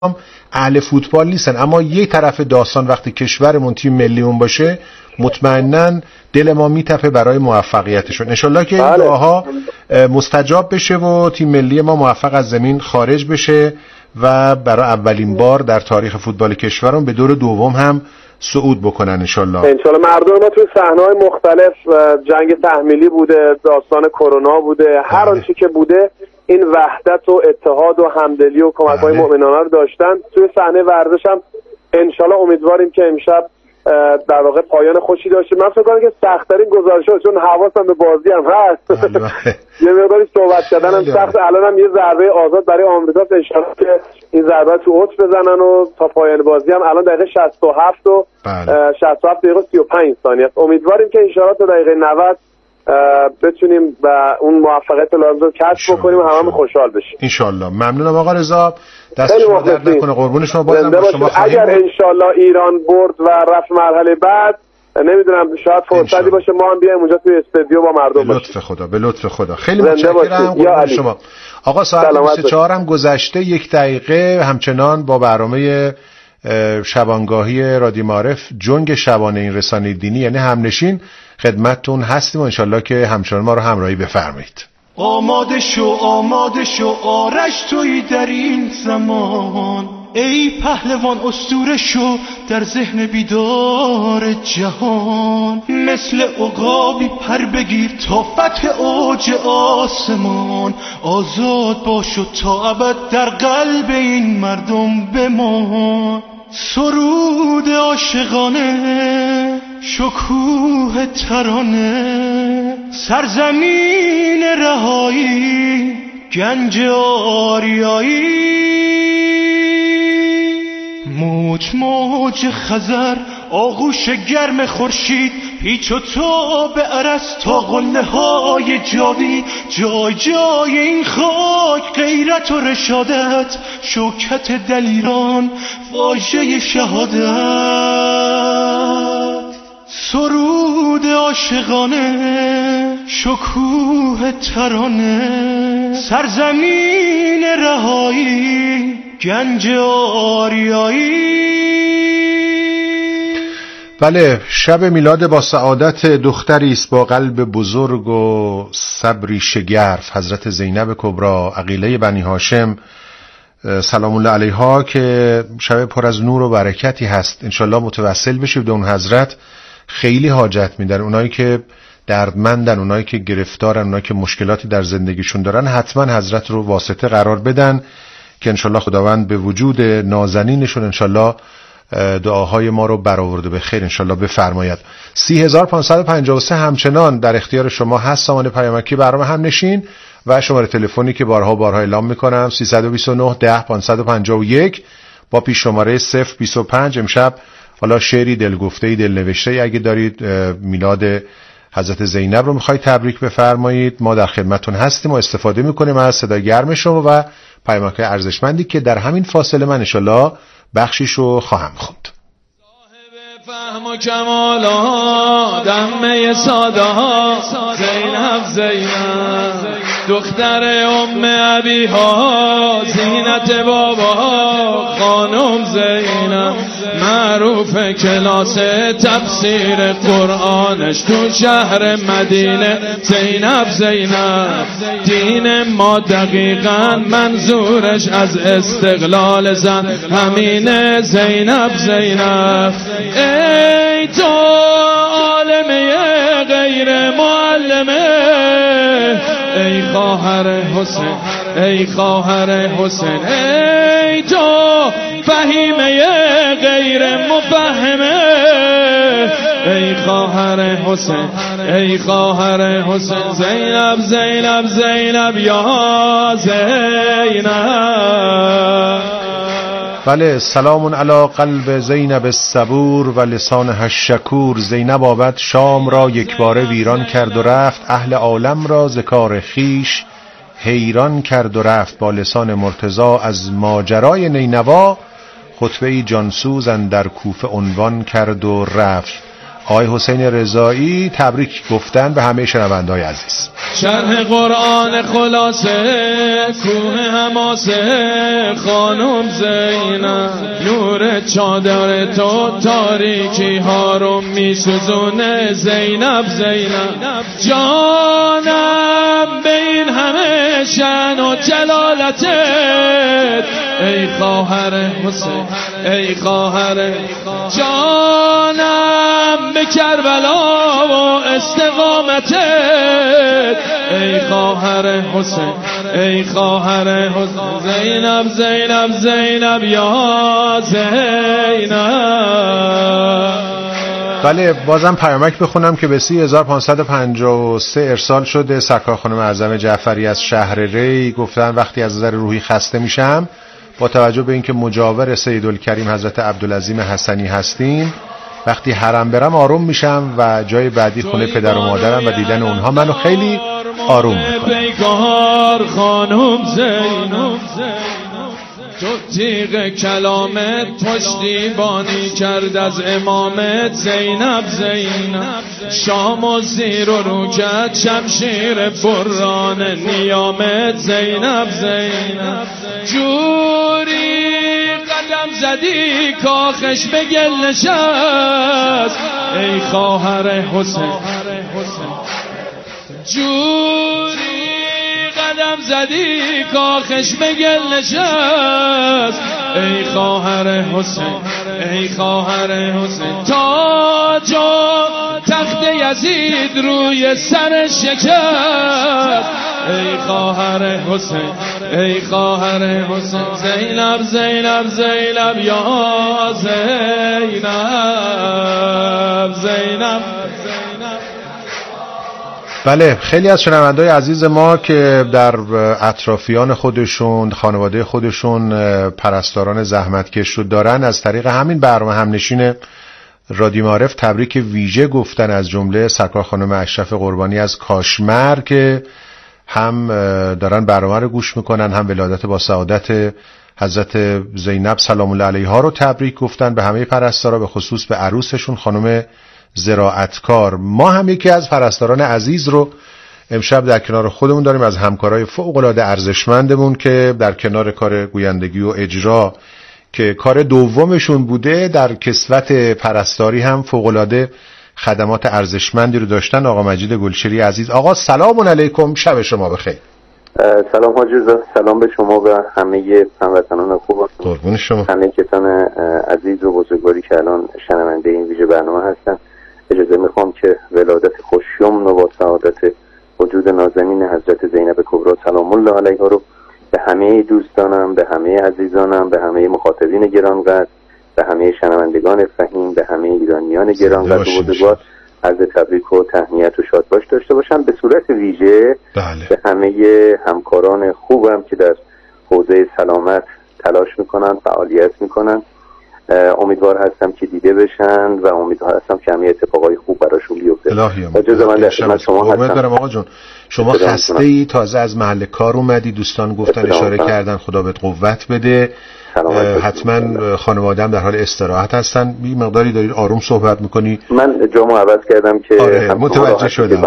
اهل فوتبال نیستن، اما یک طرف داستان وقتی کشورمون تیم ملیمون باشه مطمئناً دل ما میتپه برای موفقیتشون. انشالله که این دعاها مستجاب بشه و تیم ملی ما موفق از زمین خارج بشه و برای اولین بار در تاریخ فوتبال کشورمون به دور دوم هم صعود بکنن انشالله. مردم ما توی صحنه‌های مختلف، جنگ تحمیلی بوده، داستان کرونا بوده، هر آنچه که بوده این وحدت و اتحاد و همدلی و کمک‌های مؤمنانه رو داشتن. توی صحنه ورزش هم انشالله امیدواریم که امشب در واقع پایان خوشی داشته. من فکر کنم که سخت‌ترین گزارش‌ها، چون حواسم به بازی هم هست یه مقداری صحبت کردن هم سخت. الان هم یه ضربه آزاد برای آمریکا، انشالله که این ضربه تو اوت بزنن و تا پایان بازی هم الان دقیقه 67 و 67 دقیقه 35 ثانیه است. امیدواریم که انشالله تا دقیقه 90 بتونیم و اون موفقیت لازم رو کسب بکنیم و همه خوشحال بشیم انشالله. ممنونم آقا رضا، دست شما درد نکنه، قربون شما. بازم با شما خواهیم. اگر انشالله ایران برد و رفت مرحله بعد، نمیدونم شاید فرصتی باشه ما هم بیایم اونجا توی استادیوم با مردم باشیم. به لطف خدا. خیلی متشکرم، قربون شما. آقا ساعت 24 هم گذشته، 1 دقیقه همچنان با برنامه شبانگاهی رادیو معارف، جنگ شبانه این رسانه دینی یعنی همنشین خدمتتون هستیم و انشالله که همچنان ما رو همراهی بفرمایید. آماده شو آرش توی در این زمان، ای پهلوان اسطوره شو در ذهن بیدار جهان، مثل عقابی پر بگیر تا فتح اوج آسمان، آزاد باش و تا ابد در قلب این مردم بمان. سرود عاشقانه، شکوه ترانه، سرزمین رهایی، گنج آریایی، موج خزر، آغوش گرم خورشید، پیچ و تاب عرس تا قله های جاوید، جای این خاک غیرت و رشادت، شوکت دلیران واژه شهادت. سرود عاشقانه، شکوه ترانه، سرزمین رهایی، گنج آریایی. بله، شب میلاد با سعادت دختری است با قلب بزرگ و صبری شگرف، حضرت زینب کبری عقیله بنی هاشم سلام الله علیها، که شب پر از نور و برکتی هست. انشالله متوسل بشید به اون حضرت. خیلی حاجت میدن اونایی که دردمندن، اونایی که گرفتارن، اونایی که مشکلاتی در زندگیشون دارن، حتما حضرت رو واسطه قرار بدن که انشالله خداوند به وجود نازنینشون انشالله دعاهای ما رو برآورده به خیر انشالله بفرماید. 30553 همچنان در اختیار شما هست. سامان پیامکی برنامه همنشین و شماره تلفنی که بارها اعلام میکنم 329 10 551 با پیش شماره 025. امشب حالا شعری دلگفته‌ای دلنوشته‌ای اگه دارید میلاد حضرت زینب رو میخواید تبریک بفرمایید، ما در خدمتتون هستیم و استفاده میکنیم از صدای گرم شما و پیامک‌های ارزشمندی که در همین فاصله من انشالله بخشیشو خواهم خوند. فهم و کمال ها، دمه ساده ها، زینب دختر ام ابی ها، زینت بابا ها، خانم زینب معروف کلاس تفسیر قرآنش تو شهر مدینه. زینب دین ما دقیقاً منظورش از استقلال زن همینه. زینب ای تو عالمه غیر معلمه، ای خواهر حسین، ای تو فهیمه غیر مفهمه، ای خواهر حسین، زینب یا زینب. بله، سلام علی قلب زینب الصبور و لسانها الشکور. زینب آمد شام را یکباره ویران کرد و رفت، اهل عالم را ز کار خویش حیران کرد و رفت. با لسان مرتضی از ماجرای نینوا، خطبه‌ای جانسوز اندر کوفه عنوان کرد و رفت. آقای حسین رضایی تبریک گفتن به همه شنونده‌های عزیز. شرح قرآن خلاصه کوه حماسه خانم زینب، نور چادر تو تاریکی ها رو میسوزونه زینب زینب، جانم به این همه شأن و جلالتت ای خواهر حسین، ای خواهر جانم به کربلا و استقامتت ای خواهر حسین، ای خواهر حسین، زینب زینب زینب یا زینب. بله بازم پیامک بخونم که به 3553 ارسال شده. سرکار خانم اعظم جعفری از شهر ری گفتن وقتی از نظر روحی خسته میشم با توجه به اینکه مجاور سیدالکریم حضرت عبدالعظیم حسنی هستیم، وقتی حرم برم آروم میشم و جای بعدی خونه پدر و مادرم و دیدن اونها منو خیلی آروم میکنه. تو تیغ کلامت پشتیبانی کرد از امامت زینب زینب، شام و زیر و روکت شمشیر بران نیامت زینب زینب، جوری قدم زدی کاخش به گل نشست ای خواهر حسین، جوری قدم زدی کاخش به گل نشست ای خواهر حسین، ای خواهر حسین، تاج و تخت یزید روی سر شکست ای خواهر حسین، ای خواهر حسین، زینب زینب زینب یا زینب زینب. بله خیلی از شنونده‌های عزیز ما که در اطرافیان خودشون، خانواده خودشون پرستاران زحمتکش رو دارن، از طریق همین برنامه همنشین رادیو معارف تبریک ویژه گفتن، از جمله سرکار خانم اشرف قربانی از کاشمر که هم دارن برنامه رو گوش میکنن، هم ولادت با سعادت حضرت زینب سلام الله علیها رو تبریک گفتن به همه پرستارا، به خصوص به عروسشون خانم زراعتکار. ما هم یکی از پرستاران عزیز رو امشب در کنار خودمون داریم، از همکارای فوق‌العاده ارزشمندمون که در کنار کار گویندگی و اجرا که کار دومشون بوده، در کسوت پرستاری هم فوق‌العاده خدمات ارزشمندی رو داشتن. آقا مجید گلشری عزیز. آقا سلام علیکم، شب شما بخیر. سلام حاج رضا، سلام به شما و همه هموطنان خوب. قربون شما. همه کسان عزیز و بزرگواری که الان شنونده این ویژه برنامه هستن، اجازه میخوام که ولادت خوشیمن و با سعادت وجود نازنین حضرت زینب کبری سلام الله علیها رو به همه دوستانم، به همه عزیزانم، به همه مخاطبین گرانقدر، به همه شنوندگان فهیم، به همه ایرانیان گرانقدر و بزرگوار عرض تبریک و تهنیت و شادباش داشته باشم. به صورت ویژه به همه همکاران خوبم که در حوزه سلامت تلاش میکنن، فعالیت میکنن، امیدوار هستم که دیده بشن و امیدوار هستم که همه اتفاقای خوب براشون بیفته. اجازه من در خدمت شما هستم. آقا جون شما خسته ای، تازه از محل کار اومدی، دوستان گفتن اشاره کردن خدا بهت قوت بده، حتما خانواده‌ام در حال استراحت هستن، یه مقداری دارید آروم صحبت میکنی. من جامو عوض کردم که متوجه شدم.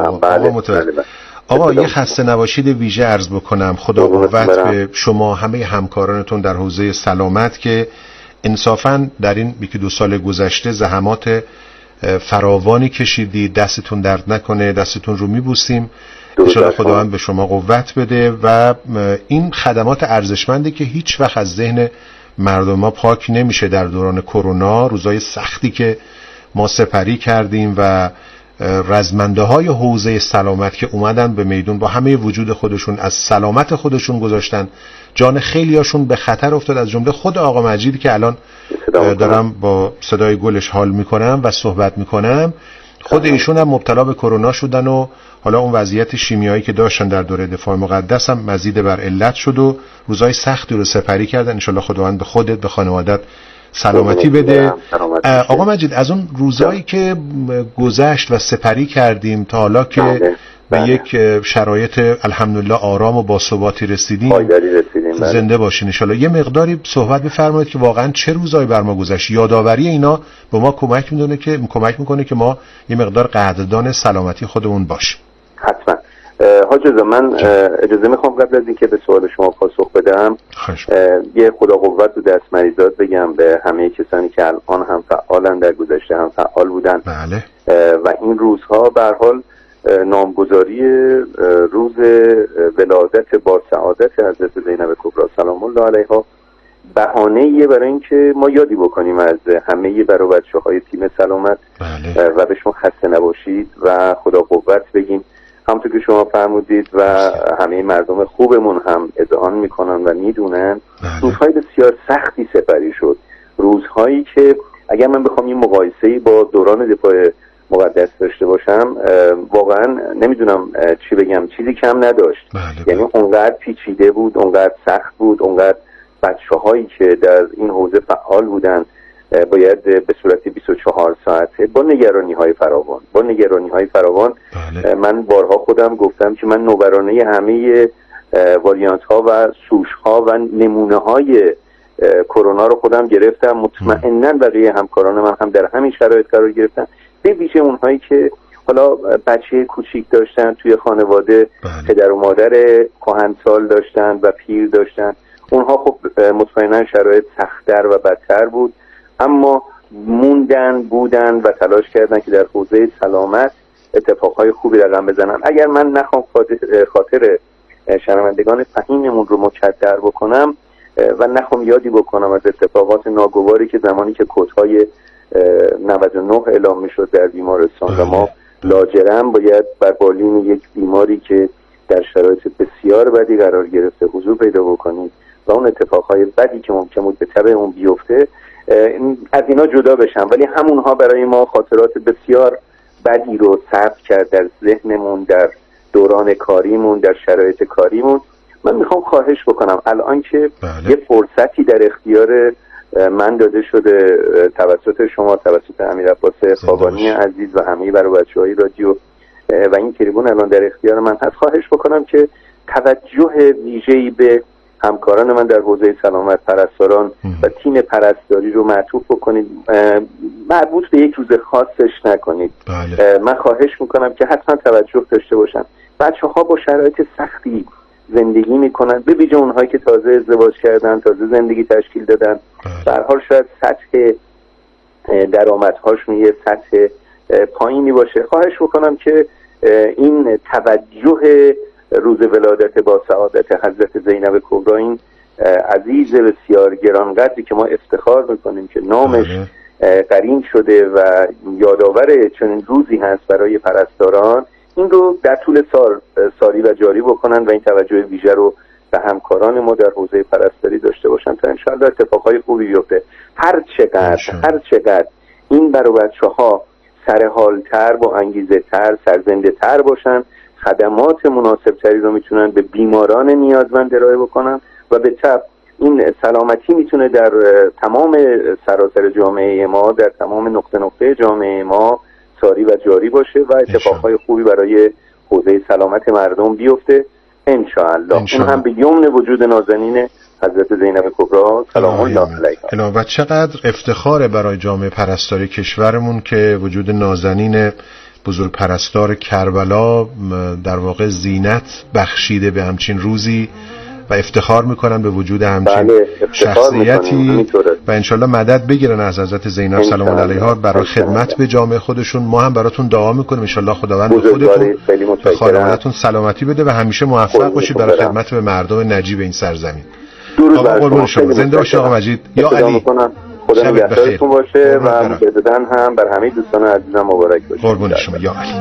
آقا یه خسته نباشید ویژه عرض بکنم، خدا قوت به شما، همه همکارانتون در حوزه سلامت که انصافاً در این یکی دو سال گذشته زحمات فراوانی کشیدید، دستتون درد نکنه، دستتون رو میبوسیم، انشاءالله خداوند به شما قوت بده و این خدمات ارزشمندی که هیچ وقت از ذهن مردم ما پاک نمیشه. در دوران کرونا، روزای سختی که ما سپری کردیم و رزمنده های حوزه سلامت که اومدن به میدون با همه وجود خودشون از سلامت خودشون گذاشتن، جان خیلی هاشون به خطر افتاد، از جمله خود آقا مجید که الان دارم با صدای گلش حال میکنم و صحبت میکنم، خود ایشون هم مبتلا به کرونا شدن و حالا اون وضعیت شیمیایی که داشتن در دوره دفاع مقدس هم مزید بر علت شد و روزای سختی رو سپری کردن. انشالله خداوند به خودت، به خانوادت سلامتی بده. آقا مجید، از اون روزایی که گذشت و سپری کردیم تا حالا که به یک شرایط الحمدلله آرام و باثباتی رسیدیم. زنده باشین ان شاءالله. یه مقداری صحبت بفرمایید که واقعا چه روزایی بر ما گذشت. یادآوری اینا به ما کمک میکنه که ما یه مقدار قدردان سلامتی خودمون باشیم. حتما. حاج رضا، من اجازه میخوام قبل از اینکه به سوال شما پاسخ بدم یه خدا قوت و دست مریضات بگم به همه کسانی که الان هم فعالن، در گذشته هم فعال بودن. بله. و این روزها به هر حال نامگذاری روز ولادت با سعادت حضرت زینب کبری سلام الله علیها بهانه‌ایه برای اینکه ما یادی بکنیم از همه برای بچه‌های تیم سلامت. بله. و به شما خسته نباشید و خدا قوت بگیم. همونطور که شما فرمودید و همه مردم خوبمون هم اذعان میکنن و میدونن روزهای بسیار سختی سپری شد، روزهایی که اگر من بخوام این مقایسه‌ای با دوران دفاع مقدس داشته باشم واقعا نمیدونم چی بگم، چیزی کم نداشت. بله. یعنی اونقدر پیچیده بود، اونقدر سخت بود، اونقدر بچه‌هایی که در این حوزه فعال بودن باید به صورت 24 ساعته با نگرانی‌های فراوان بله. من بارها خودم گفتم که من نوبرانه همه واریانت‌ها و سوش‌ها و نمونه‌های کرونا رو خودم گرفتم. مطمئناً بقیه همکاران من هم در همین شرایط قرار گرفتن، به ویژه اونهایی که حالا بچه کوچیک داشتن توی خانواده. بله. پدر و مادر کهنسال داشتن و پیر داشتن. اونها خب مطمئناً شرایط سخت‌تر و بدتر بود، اما بودن و تلاش کردن که در حوزه سلامت اتفاقهای خوبی رقم بزنن. اگر من نخوام خاطر شنوندگان فهیممون رو مکدر بکنم و نخوام یادی بکنم از اتفاقات ناگواری که زمانی که کدهای 99 اعلام میشد در بیمارستان و ما لاجرم باید بر بالین یک بیماری که در شرایط بسیار بدی قرار گرفته حضور پیدا بکنیم و اون اتفاقهای بدی که ممکن بود به تبع اون بیفته از اینا جدا بشم، ولی همونها برای ما خاطرات بسیار بدی رو ثبت کرد در ذهنمون، در دوران کاریمون، در شرایط کاریمون. من میخوام خواهش بکنم الان که بله. یه فرصتی در اختیار من داده شده توسط شما، توسط امیر عباس خوابانی عزیز و همه برای بچه‌های رادیو و این تریبون الان در اختیار من هست، خواهش بکنم که توجه ویژه‌ای به همکاران من در حوزه سلامت، پرستاران و تیم پرستاری رو معطوف بکنید، مربوط به یک روز خاصش نکنید. بله. من خواهش میکنم که حتما توجه داشته باشن. بچه‌ها با شرایط سختی زندگی میکنن، به ویژه اونهایی که تازه ازدواج کردن، تازه زندگی تشکیل دادن. به هر حال شاید سطح درآمدهاشون یه سطح پایینی باشه. خواهش بکنم که این توجه روز ولادت با سعادت حضرت زینب کبری، این عزیز بسیار گرانقدری که ما افتخار میکنیم که نامش قرین شده و یادآور چنین روزی هست برای پرستاران، این رو در طول سال ساری و جاری بکنن و این توجه ویژه رو به همکاران ما در حوزه پرستاری داشته باشن تا انشاءالله اتفاقهای خوبی بیفته. هر چقدر این برای بچه‌ها سرحال‌تر، با انگیزه‌تر، سرزنده‌تر باشن، خدمات مناسبتری رو میتونن به بیماران نیازمند ارائه بکنن و به تبع این سلامتی میتونه در تمام سراسر جامعه ما، در تمام نقطه جامعه ما ساری و جاری باشه و اتفاقهای خوبی برای حوزه سلامت مردم بیفته انشاءالله. اون هم به یمن وجود نازنین حضرت زینب کبری سلام الله علیها. و چقدر افتخاره برای جامعه پرستاری کشورمون که وجود نازنین بزرگ پرستار کربلا در واقع زینت بخشیده به همچین روزی و افتخار میکنن به وجود همچین شخصیتی و انشالله مدد بگیرن از حضرت زینب سلام الله علیها برای خدمت به جامعه خودشون. ما هم براتون دعا میکنیم انشالله خداوند به خودتون به خانواده‌تون سلامتی بده و همیشه موفق باشید برای خدمت به مردم نجیب این سرزمین. آقا قربون شما، زنده باشید آقا مجید. یا علی خدا نگهدارتون باشه و مجدداً هم بر همه دوستان عزیزم مبارک باشه. قربون شما. یا علی.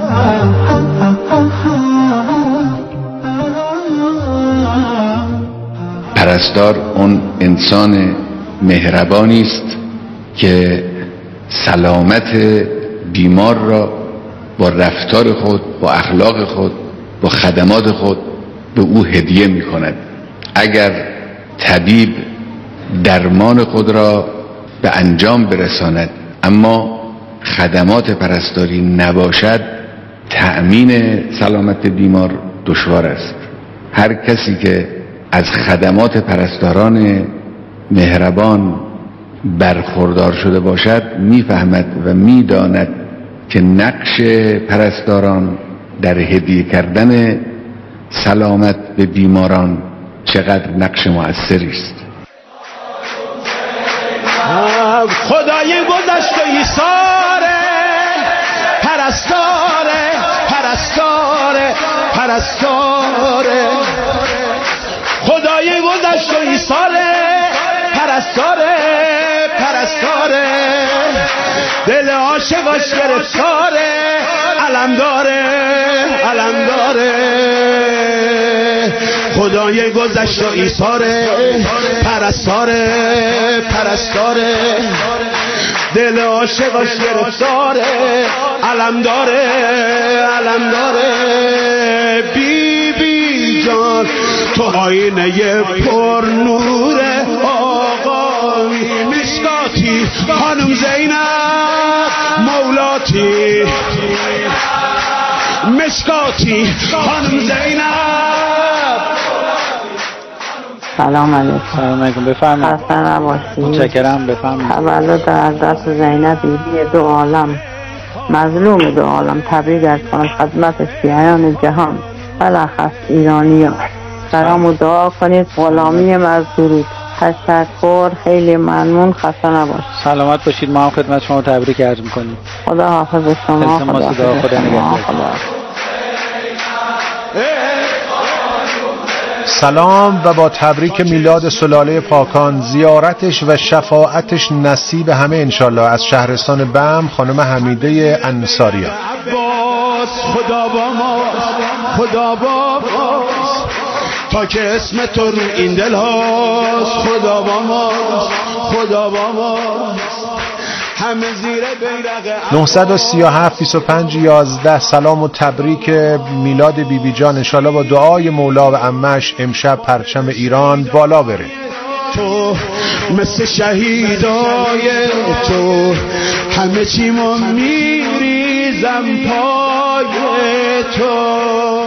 پرستار اون انسان مهربانی است که سلامت بیمار را با رفتار خود، با اخلاق خود، با خدمات خود به او هدیه می کند. اگر طبیب درمان خود را به انجام برساند اما خدمات پرستاری نباشد، تأمین سلامت بیمار دشوار است. هر کسی که از خدمات پرستاران مهربان برخوردار شده باشد میفهمد و میداند که نقش پرستاران در هدیه کردن سلامت به بیماران چقدر نقش مؤثری است. خدای گذشته ایثاره، پرستاره پرستاره پرستاره، خدای گذشته ایثاره، پرستاره پرستاره، دل عاشقاش گرفتاره، علم داره علم داره، خدای گذشت و ایثاره، پرستاره پرستاره، دل عاشقاش گرفتاره، علم داره علم داره. بی بی جان تو آینه پر نور آقایی، مشکاتی خانم زینب مولاتی، مشکاتی خانم زینب. سلام علیکم. سلام علیکم. بفرمایید. خسته نباشید. متشکرم. بفرمایید. تولد در دست زینب بیبی دو عالم، مظلوم دو عالم، تبریک از خدمت سیاهان جهان، بالاخص ایرانیان. سلام و دعا کنید، غلامی مزدورود. تشکر، خیلی ممنون، خسته نباشید. سلامت باشید. ما هم خدمت شما تبریک عرض می‌کنیم. خدا حافظ شما. خدا نگهدار. سلام و با تبریک میلاد سلاله پاکان، زیارتش و شفاعتش نصیب همه انشالله. از شهرستان بم خانم حمیده انصاریان. خدا با ما، خدا با ما، تا که اسم تو رو این دل هاست، خدا با ما، خدا با ما، همه زیر بیرق 937 25 11. سلام و تبریک میلاد بیبی جان، انشالله با دعای مولا و عمش امشب پرچم ایران بالا بره. تو مثل شهیدای تو همه چی ما میریزم پای تو.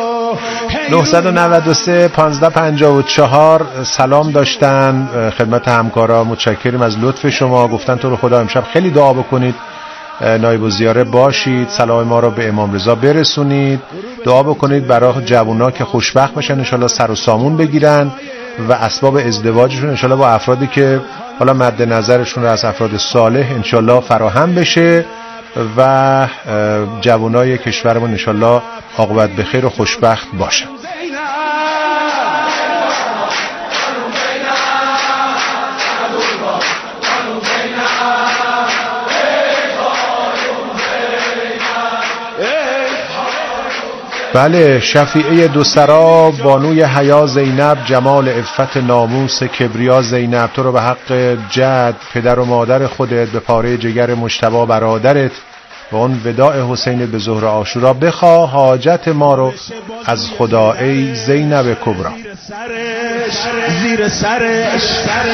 993 1554 سلام داشتن خدمت همکارا، متشکریم از لطف شما. گفتن تو رو خدا امشب خیلی دعا بکنید، نایب الزیاره باشید، سلام ما رو به امام رضا برسونید، دعا بکنید برای جوونا که خوشبخت بشن، انشالله سر و سامون بگیرن و اسباب ازدواجشون انشالله با افرادی که حالا مد نظرشون رو از افراد صالح انشالله فراهم بشه و جوانای کشورمون انشالله عاقبت به خیر و خوشبخت باشن. بله، شفیعه دوسرا، بانوی حیا زینب، جمال عفت ناموس کبریا زینب، تو رو به حق جد پدر و مادر خودت، به پاره جگر مجتبی برادرت و اون وداع حسین به ظهر عاشورا بخواه حاجت ما رو از خدا ای زینب کبرا. زیر سرش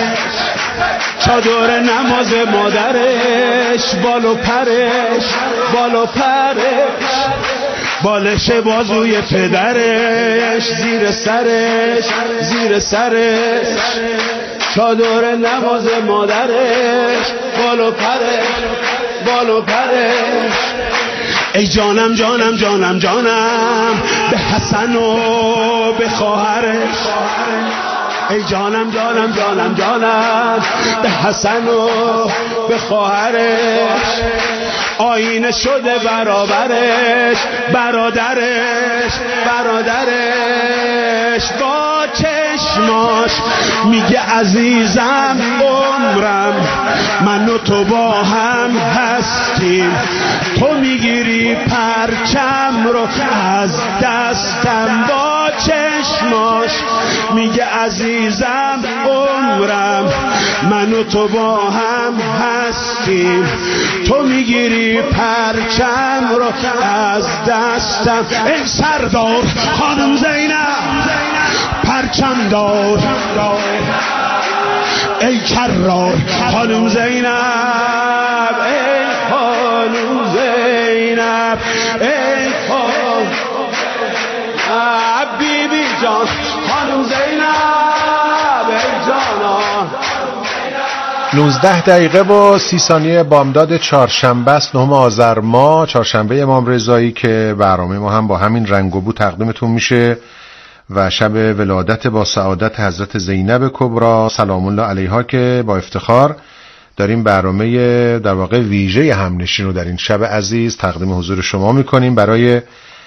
چادر نماز مادرش، بالو پرش بالو پرش، بالش بازوی پدرش، زیر سرش زیر سرش چادر نماز مادرش، بالو پرش بالو پرش. ای جانم جانم جانم جانم به حسن و به خواهرش، ای جانم جانم جانم جانم به حسن و به خواهرش، آینه شده برابرش برادرش برادرش، با چشماش میگه عزیزم عمرم، من و تو با هم هستیم، تو میگیری پرچم رو از دستم، با چشماش میگه عزیزم عمرم، من و تو با هم هستیم، تو میگیری پرچم رو از دستم. ای سردار خانم زینب پرچم دار، ای کرار خانم زینب، ای خانم زینب، ای خانم 19 دقیقه و 30 ثانیه بامداد چهارشنبه است، 9 آذر ماه، چهارشنبه امام رضایی که برنامه ما هم با همین رنگ و بو تقدیمتون میشه و شب ولادت با سعادت حضرت زینب کبری سلام الله علیها که با افتخار داریم برنامه در واقع ویژه همنشین رو در این شب عزیز تقدیم حضور شما میکنیم. برای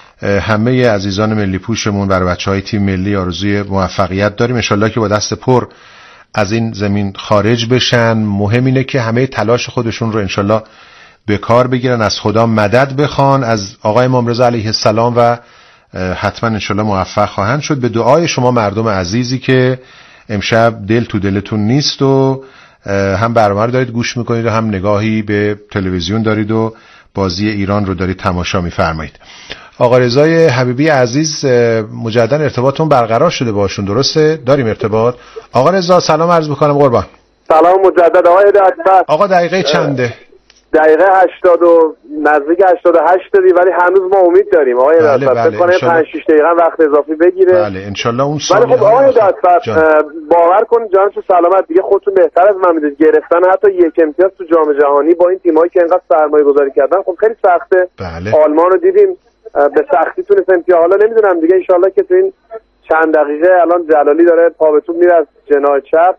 همه عزیزان ملی پوشمون، برای بچهای تیم ملی آرزوی موفقیت داریم، انشالله که با دست پر از این زمین خارج بشن. مهم اینه که همه تلاش خودشون رو انشالله به کار بگیرن، از خدا مدد بخوان، از آقای امام رضا علیه السلام و حتما انشالله موفق خواهند شد. به دعای شما مردم عزیزی که امشب دل تو دلتون نیست و هم برنامه رو دارید گوش میکنید و هم نگاهی به تلویزیون دارید و بازی ایران رو دارید تماشا میفرمایید. آقا رضای حبیبی عزیز مجددا ارتباطتون برقرار شده باشون، درسته؟ داریم ارتباط. آقا رضا سلام عرض میکنم قربان. سلام مجدد آقای دکتر. آقا دقیقه چنده؟ دقیقه 80 و نزدیک 88 دی، ولی هنوز ما امید داریم آقای دکتر. فکر کنم 5 6 دقیقه وقت اضافی بگیره. بله ان شاء الله اون سال. ولی خب آقای دکتر باور کن جانتون سلامت، دیگه خودتون بهتر از من میدونید گرفتن حتی یک امتیاز تو جام جهانی با این تیمایی که انقدر سرمایه گذاری کردن خب خیلی سخته. بله. آلمان رو دیدیم به سختی تونست امتیاز. حالا نمیدونم دیگه ان شاء الله که تو این چند دقیقه الان جلالی داره پا به توپ میره از جناح چپ.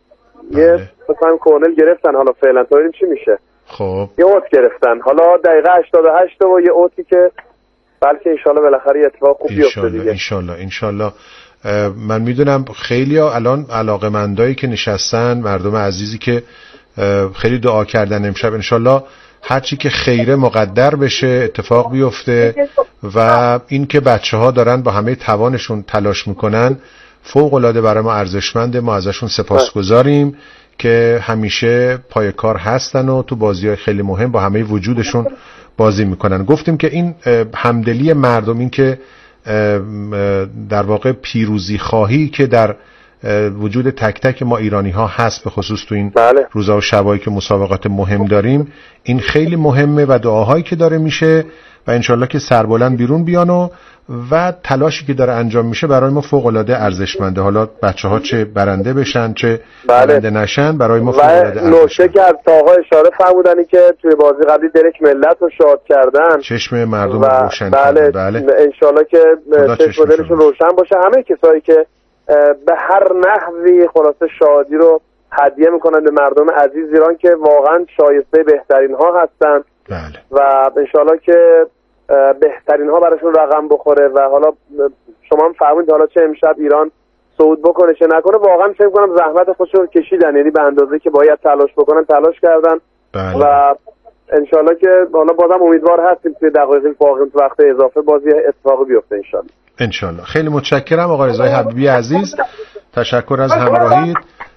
یه مثلا کورنل گرفتن، حالا فعلا تا ببینیم چی میشه. خب یه اوت گرفتن، حالا دقیقه 88 و یه اوتی که بلکه انشالله بالاخره اتفاق خوب بیفته دیگه. انشالله. من میدونم خیلی ها الان علاقه‌مندایی که نشستن، مردم عزیزی که خیلی دعا کردن امشب، انشالله هرچی که خیره مقدر بشه اتفاق بیفته و این که بچه‌ها دارن با همه توانشون تلاش میکنن فوق‌العاده برای ما ارزشمنده. ما ازشون سپاسگزاریم که همیشه پای کار هستن و تو بازی‌های خیلی مهم با همه وجودشون بازی میکنن. گفتیم که این همدلی مردم، این که در واقع پیروزی خواهی که در وجود تک تک ما ایرانی ها هست، به خصوص تو این روزا و شبایی که مسابقات مهم داریم، این خیلی مهمه و دعاهایی که داره میشه و انشالله که سربلند بیرون بیان و تلاشی که داره انجام میشه برای ما فوق العاده ارزشمنده. حالا بچه‌ها چه برنده بشن چه برنده نشن برای ما فوق العاده ارزشمنده. نوشه که از تاها اشاره فرمودنی که توی بازی قبلی درک ملت رو شاد کردن، چشم مردم رو روشن کردن. بله انشالله که چشم دلشون روشن باشه. همه کسایی که به هر نحوی خلاصه شادی رو هدیه میکنن به مردم عزیز ایران که واقعا شایسته بهترین ها هستن. بله. و انشالله که بهترین ها براشون رقم بخوره. و حالا شما هم فرمودید حالا چه امشب ایران صعود بکنه چه نکنه، واقعا فکر کنم زحمت خودشون کشیدن، یعنی به اندازه که باید تلاش بکنن تلاش کردن. بله. و انشالله که حالا بازم امیدوار هستیم که دقایقی باقی تو وقت اضافه بازی اتفاقی بیفته انشالله. خیلی متشکرم آقای رضای حبیبی عزیز، تشکر از همراهیت.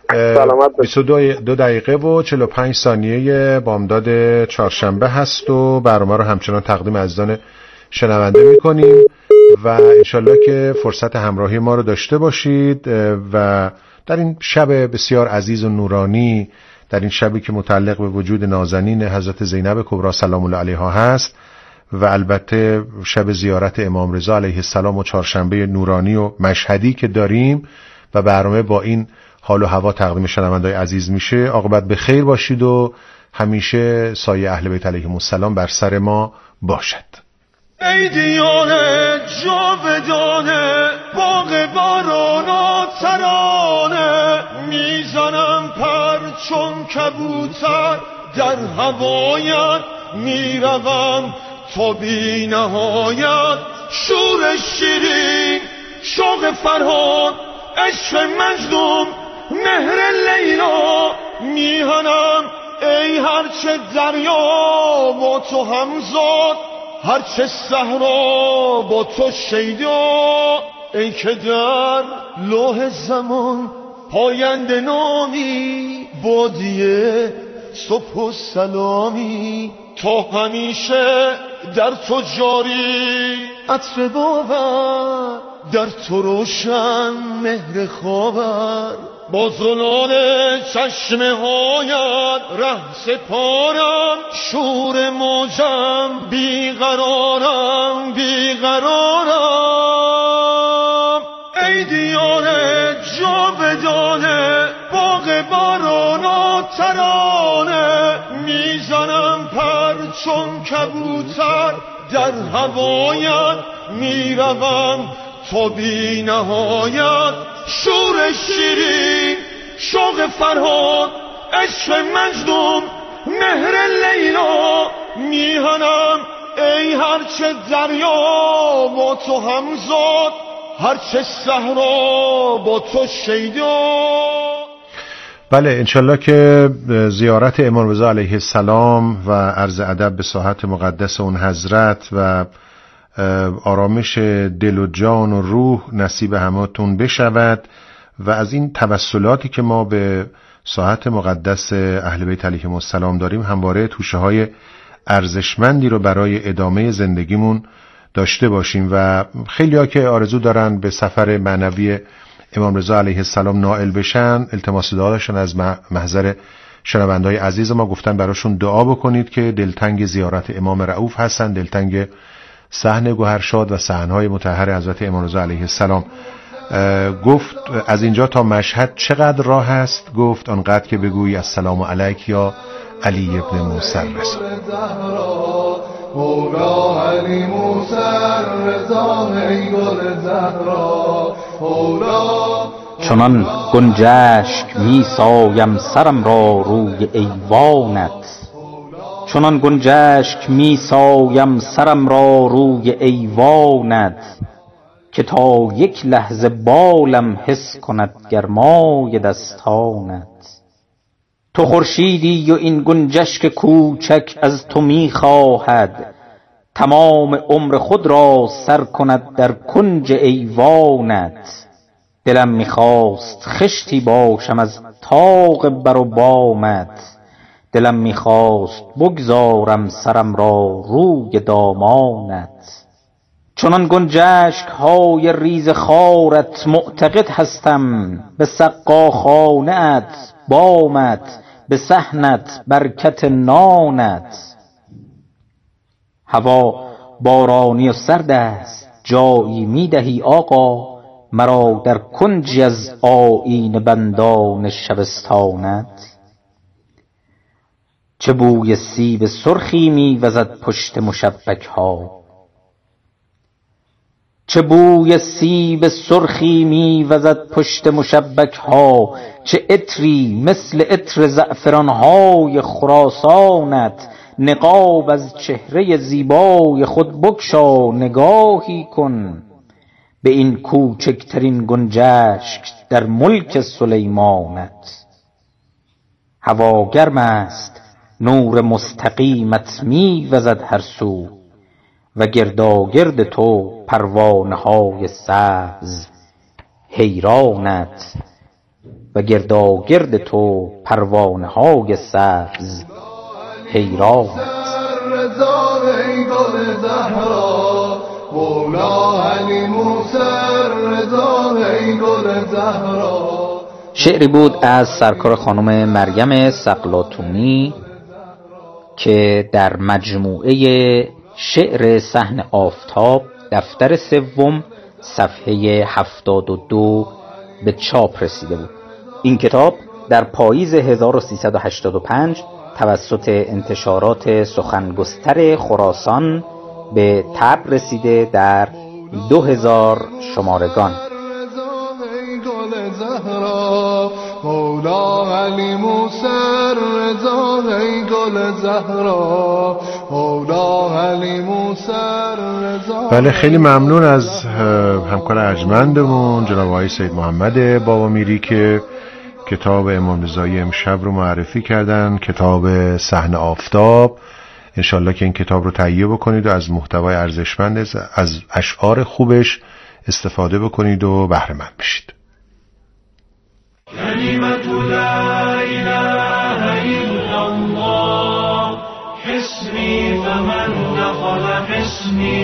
22 دقیقه و 45 ثانیه بامداد چهارشنبه هست و برنامه رو همچنان تقدیم عزیزان شنونده میکنیم و انشالله که فرصت همراهی ما رو داشته باشید و در این شب بسیار عزیز و نورانی، در این شبی که متعلق به وجود نازنین حضرت زینب کبری سلام الله علیها هست و البته شب زیارت امام رضا علیه السلام و چهارشنبه نورانی و مشهدی که داریم و برنامه با این حال و هوا تقدیم شنونده‌های عزیز میشه. عاقبت به خیر باشید و همیشه سایه اهل بیت علیهم السلام بر سر ما باشد. ای دیانه جاودانه باغ باران ترانه، میزنم پر چون کبوتر در هوایت، میروم تا بی نهایت. شور شیرین شوق فرهاد عشق مجنون مهر لیلا، میهنم ای هرچه دریا با تو همزاد، هرچه صحرا با تو شیدا. ای که در لوح زمان پاینده نامی، بادیه صبح و سلامی تا همیشه در تو جاری. عطر باور در تو روشن مهر خاور، با زلال چشمه هایت ره سپارم. شور موجم بیقرارم بیقرارم. ای دیار جاودانه باغ بارانات ترانه میزنم پر چون کبوتر، در هوایت میروم تو بی نهایت. شور شیرین، شوق فرهاد، عشق مجنون، مهر لیلا میهنم. ای هرچه دریا با تو همزاد، هرچه صحرا با تو شیدا. بله، انشالله که زیارت امام رضا علیه السلام و عرض ادب به ساحت مقدس اون حضرت و آرامش دل و جان و روح نصیب همتون بشود و از این توسلاتی که ما به ساحت مقدس اهل بیت علیهم السلام داریم همواره توشه های ارزشمندی رو برای ادامه زندگیمون داشته باشیم. و خیلی ها که آرزو دارن به سفر معنوی امام رضا علیه السلام نائل بشن، التماس دعا داشتن از محضر شنونده‌های عزیز ما، گفتن براشون دعا بکنید که دلتنگ زیارت امام رؤوف هستن، دلتنگ صحن گوهرشاد و صحن‌های مطهر حضرت امام رضا علیه السلام. گفت از اینجا تا مشهد چقدر راه است؟ گفت آنقدر که بگویی السلام علیک یا علی ابن موسی الرضا. مولا علی موسی الرضا ای گل زهرا. چنان گنجشک می سایم سرم را روی ایوانت، چنان گنجشک می سایم سرم را روی ایوانت، که تا یک لحظه بالم حس کند گرمای دستانت. تو خورشیدی و این گنجشک کوچک از تو می خواهد، تمام عمر خود را سر کند در کنج ایوانت. دلم میخواست خشتی باشم از طاق بر و بامت، دلم میخواست بگذارم سرم را روی دامانت. چنان گنجشک های ریز خارت معتقد هستم، به سقاخانه ات بامت، به صحنت برکت نانت. هوا بارانی و سرد است، جایی میدهی آقا مرا در کنجی از آیین بندان شبستانت. چه بوی سیب سرخی میوزد پشت مشبک ها، چه بوی سیب سرخی میوزد پشت مشبک ها، چه عطری مثل عطر زعفران های خراسانت. نقاب از چهره زیبای خود بگشا نگاهی کن، به این کوچکترین گنجشک در ملک سلیمانت. هوا گرم است، نور مستقیمت میوزد هر سو، و گرداگرد تو پروانه های سبز حیرانت، و گرداگرد تو پروانه های سبز حیرانت. رضا ای گل زهرا، مولا علی موسی رضا ای گل زهرا. شعری بود از سرکار خانم مریم سقلاطونی که در مجموعه شعر صحن آفتاب دفتر سوم صفحه 72 به چاپ رسیده بود. این کتاب در پاییز 1385 توسط انتشارات سخنگستر خراسان به طبع رسیده در 2000 شمارگان. مولا علی موسی رضا ای گل زهرا، مولا علی موسی رضا. بله، خیلی ممنون از همکار ارجمندمون جناب آقای سید محمد بابا میری که کتاب امام رضایی امشب رو معرفی کردن، کتاب صحن آفتاب. انشالله که این کتاب رو تهیه بکنید و از محتوای ارزشمند از اشعار خوبش استفاده بکنید و بهره مند بشید. کلمت لا اله الا الله حسنی فمن دخل حسنی